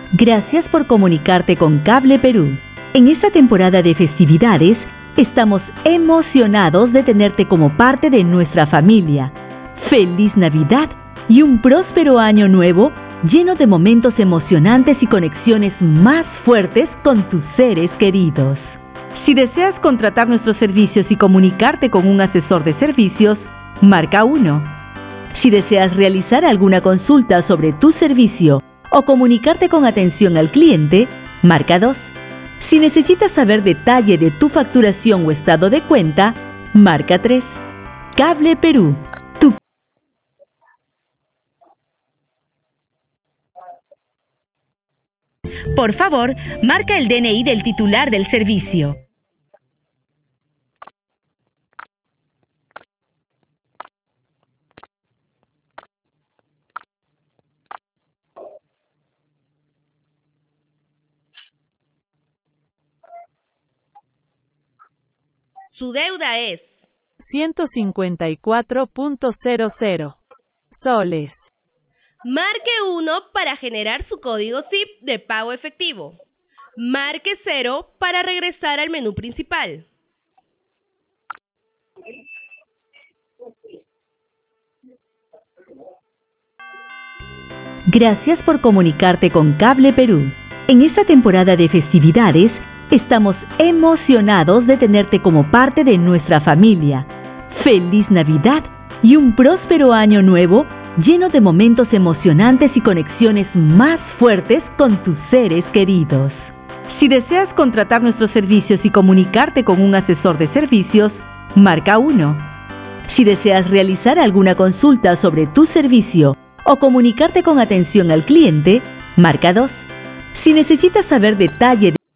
Gracias por comunicarte con Cable Perú. En esta temporada de festividades, estamos emocionados de tenerte como parte de nuestra familia. ¡Feliz Navidad y un próspero año nuevo lleno de momentos emocionantes y conexiones más fuertes con tus seres queridos! Si deseas contratar nuestros servicios y comunicarte con un asesor de servicios, marca 1. Si deseas realizar alguna consulta sobre tu servicio o comunicarte con atención al cliente, marca 2. Si necesitas saber detalle de tu facturación o estado de cuenta, marca 3. Cable Perú. Por favor, marca el DNI del titular del servicio. Su deuda es 154.00 soles. Marque 1 para generar su código SIP de pago efectivo. Marque 0 para regresar al menú principal. Gracias por comunicarte con Cable Perú. En esta temporada de festividades, estamos emocionados de tenerte como parte de nuestra familia. ¡Feliz Navidad y un próspero año nuevo lleno de momentos emocionantes y conexiones más fuertes con tus seres queridos! Si deseas contratar nuestros servicios y comunicarte con un asesor de servicios, marca 1. Si deseas realizar alguna consulta sobre tu servicio o comunicarte con atención al cliente, marca 2. Si necesitas saber detalle de...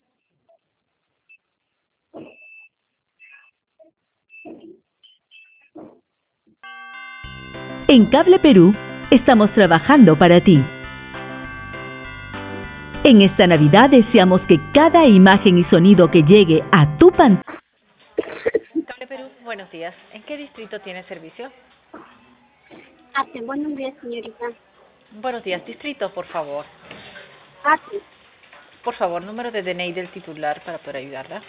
En Cable Perú, estamos trabajando para ti. En esta Navidad deseamos que cada imagen y sonido que llegue a tu pantalla... Cable Perú, buenos días. ¿En qué distrito tiene servicio? Buenos días, señorita. Buenos días, distrito, por favor. Por favor, número de DNI del titular para poder ayudarla.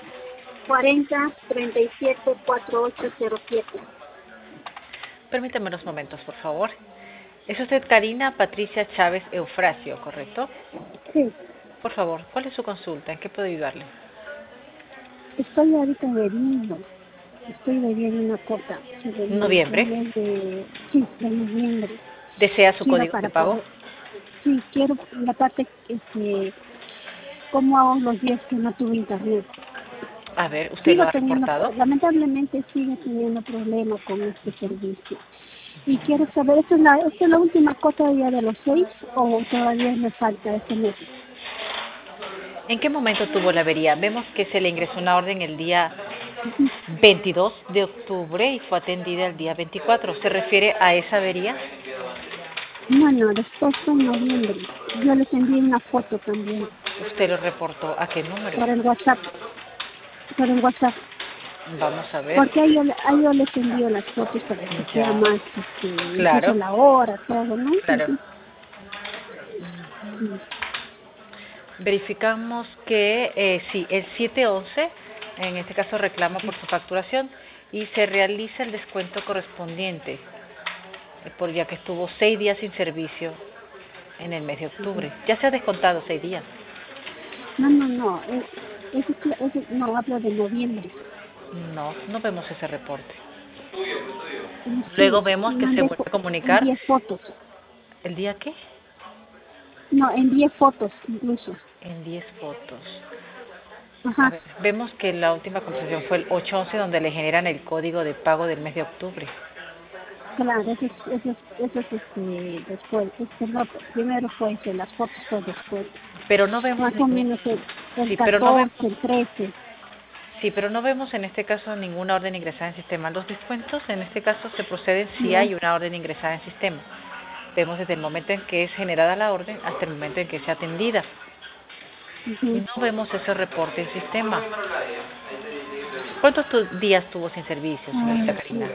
40374807. Permítame unos momentos, por favor. Es usted Karina Patricia Chávez Eufrasio, ¿correcto? Sí. Por favor, ¿cuál es su consulta? ¿En qué puedo ayudarle? Estoy ahorita bebiendo. Estoy bebiendo una copa. ¿Noviembre? De noviembre. ¿Desea su Quiero código de pago? Sí, quiero la parte ¿cómo hago los días que no tuve internet? A ver, ¿usted lo ha reportado? Lamentablemente sigo teniendo problemas con este servicio. Y quiero saber, ¿esta es la última cuota ya de los 6 o todavía me falta este mes? ¿En qué momento tuvo la avería? Vemos que se le ingresó una orden el día 22 de octubre y fue atendida el día 24. ¿Se refiere a esa avería? Bueno, después fue en noviembre. Yo les envié una foto también. ¿Usted lo reportó a qué número? Por el WhatsApp. Vamos a ver. Porque ahí yo les envío las fotos para que sea más, claro, la hora, todo, ¿no? Claro. Verificamos que sí, el 711, en este caso reclama por su facturación y se realiza el descuento correspondiente, por ya que estuvo 6 días sin servicio en el mes de octubre. Ya se ha descontado 6 días. No, no, hablo de noviembre. No vemos ese reporte. Sí, Luego vemos que se vuelve a comunicar. Envié fotos. ¿El día qué? No, envié fotos incluso. En 10 fotos. Ajá. A ver, vemos que la última conversación fue el 811, donde le generan el código de pago del mes de octubre. Claro, eso es después. Primero fue ese, las fotos fue después. Pero no vemos... Más o menos el sí, 14, pero no vemos, el 13. Sí, pero no vemos en este caso ninguna orden ingresada en sistema. Los descuentos en este caso se proceden si hay una orden ingresada en sistema. Vemos desde el momento en que es generada la orden hasta el momento en que sea atendida. Y no vemos ese reporte en sistema. ¿Cuántos días tuvo sin servicio, señorita Karina?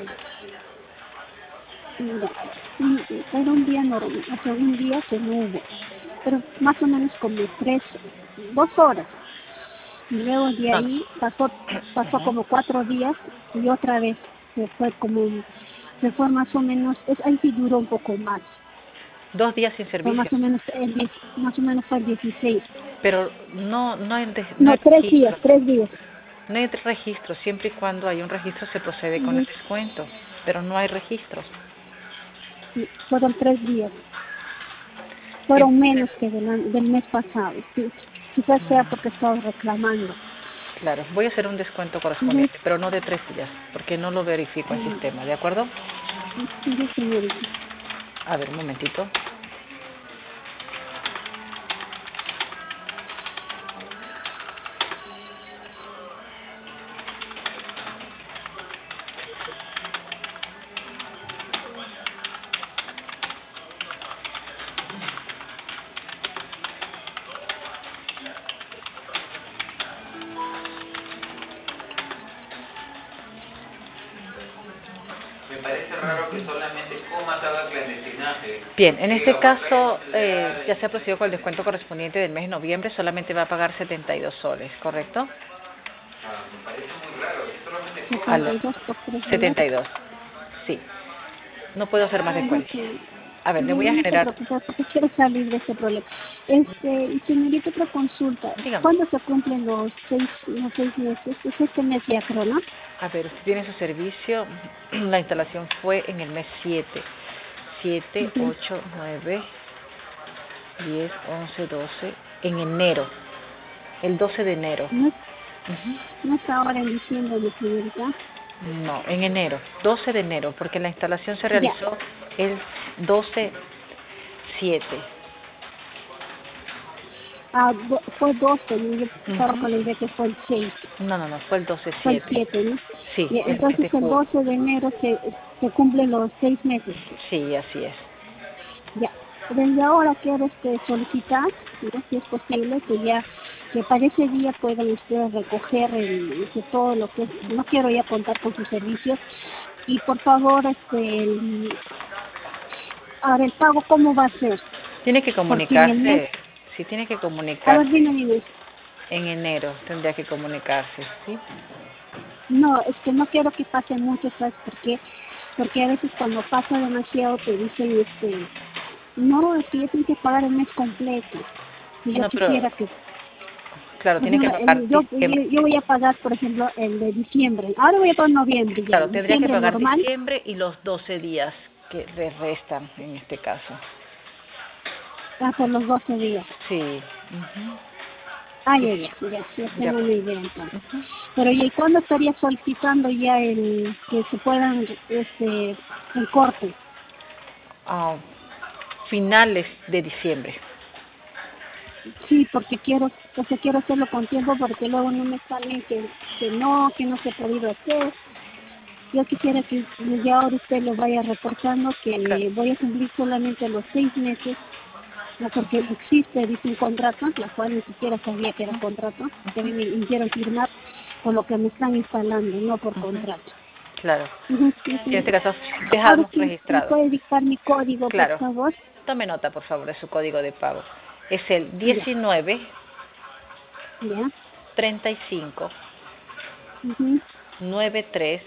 Mira, era un día normal, o sea, un día que no hubo. pero más o menos como 2 horas. Y luego de No. ahí pasó Ujú. como 4 días y otra vez se fue más o menos, ahí sí duró un poco más. 2 días sin Fue servicio. más o menos más o menos fue el 16. Pero no hay, no No, hay 3 días, registro. 3 días. No hay registro. Siempre y cuando hay un registro se procede con el Ujú. descuento. Pero no hay registros. Sí, fueron 3 días. Fueron Entonces, menos que del mes pasado. Sí. Quizás sea porque estaba reclamando. claro, voy a hacer un descuento Ujú. correspondiente, pero no de 3 días, porque no lo verifico en sistema, ¿de acuerdo? Sí, señorita. A ver, un momentito. Me parece raro que solamente comas haga clandestinaje. Bien, en este caso ya se ha procedido con el descuento correspondiente del mes de noviembre, solamente va a pagar 72 soles, ¿correcto? Me parece muy raro que solamente comas. 72 por 3 días. 72, sí. No puedo hacer más No, descuento. sí. A ver, le voy a No se generar, preocupe, porque quiero salir de este problema. Y señorita, otra consulta. dígame, ¿Cuándo se cumplen los 6 meses? Es este mes ya, creo, ¿no? a ver, usted tiene su servicio, la instalación fue en el mes 7, 7, Ujú. 8, 9, 10, 11, 12, en enero, el 12 de enero. No, Ujú. no es ahora en diciembre, mi señorita. No, en enero, 12 de enero, porque la instalación se Ya. realizó el 12/7. Fue 12, ¿no? Yo estaba Ujú. con la idea que fue el 6. No, fue el Fue el 12/7. 7, ¿no? Sí, Y el mes entonces de el julio. 12 de enero se cumplen los 6 meses. Sí, así es. Ya. Desde ahora quiero solicitar, ¿no? Si es posible, que para ese día puedan ustedes recoger que todo lo que es, no quiero ya contar con sus servicios, y por favor, ahora el pago, ¿cómo va a ser? Tiene que Porque en el mes, comunicarse, sí, tiene que a ver, comunicarse dime. en enero, tendría que comunicarse, ¿sí? No, es que no quiero que pase mucho, ¿sabes por qué? Porque a veces cuando pasa demasiado te dicen, no, es que ya tienes que pagar el mes completo. Y yo No, pero, quisiera que, claro, por tiene que ejemplo, pagar diciembre. yo voy a pagar, por ejemplo, el de diciembre. Ahora voy a pagar noviembre ya, Claro, tendría que diciembre pagar normal, diciembre y los 12 días que le restan en este caso. por los 12 días. Sí. Ujú. Ah, Sí, ya de tengo una acuerdo. idea entonces. Ujú. Pero ¿y cuándo estaría solicitando ya que se puedan, el corte? A finales de diciembre. Sí, porque quiero hacerlo con tiempo, porque luego no me salen que no se ha podido hacer. Yo quisiera que ya ahora usted lo vaya reportando, Claro. que voy a cumplir solamente los 6 meses, no, porque existe, dice un contrato, la cual ni siquiera sabía que era contrato, que a mí me hicieron firmar por lo que me están instalando, no por Ujú. contrato. Claro. Ujú, sí, Y en sí. este caso Ahora dejamos sí, ¿me registrado. puede dictar mi código, por Claro. favor? Tome nota, por favor, de su código de pago. Es el Ya, 19 ya. 35 Ujú. 93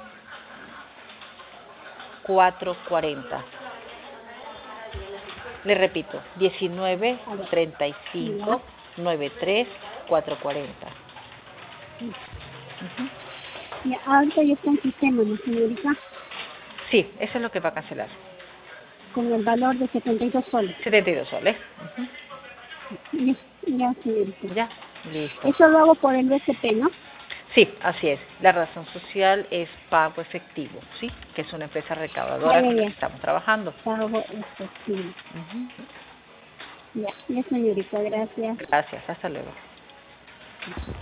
440. Le repito, 19 A ver, ya. 35 93 440. Ujú. Ya, ahorita ya está en sistema, ¿no, señorita? Sí, eso es lo que va a cancelar. Con el valor de 72 soles. 72 soles. Ujú. Ya, señorita. Ya, listo. Eso lo hago por el BCP, ¿no? Sí, así es. La razón social es pago efectivo, ¿sí? Que es una empresa Ah, recaudadora ya, con la ya. que estamos trabajando. Pago efectivo. Ujú. Ya, señorita, gracias. Gracias, hasta luego.